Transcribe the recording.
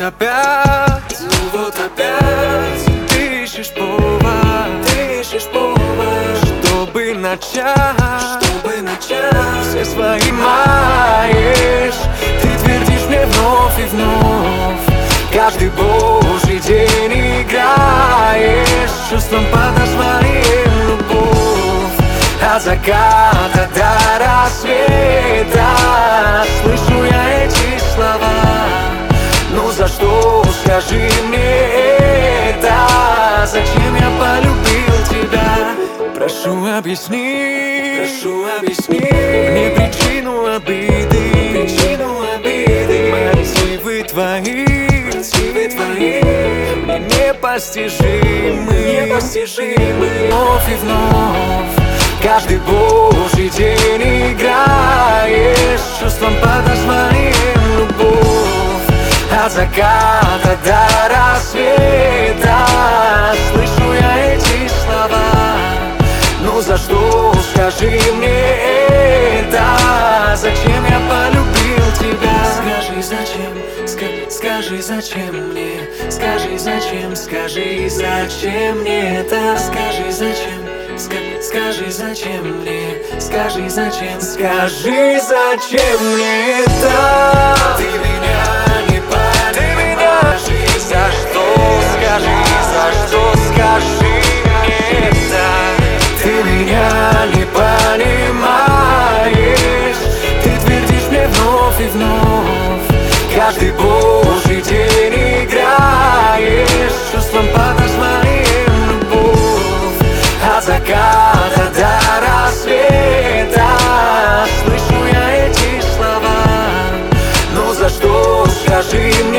опять, ты ищешь повод, чтобы начать, все свои маешь. Ты твердишь мне вновь и вновь, каждый божий день играешь чувством под названием любовь. От заката до рассвета слышу я эти слова. Ну за что, скажи мне это? Зачем я полюбил тебя? Прошу объясни мне причину обиды, мотивы твои мне непостижимы. Вновь и вновь, каждый божий день играешь чувством под названием любовь. От заката до рассвета слышу я эти слова. Ну за что, скажи мне это? Зачем я полюбил тебя? Скажи зачем, скажи зачем мне, скажи зачем мне это? Скажи зачем мне, скажи зачем мне это? Ты меня не понимаешь, за что скажи мне это? Ты меня не понимаешь, ты твердишь мне вновь и вновь, каждый божий день играешь чувством под названием любовь. От заката до рассвета слышу я эти слова. Ну за что, скажи мне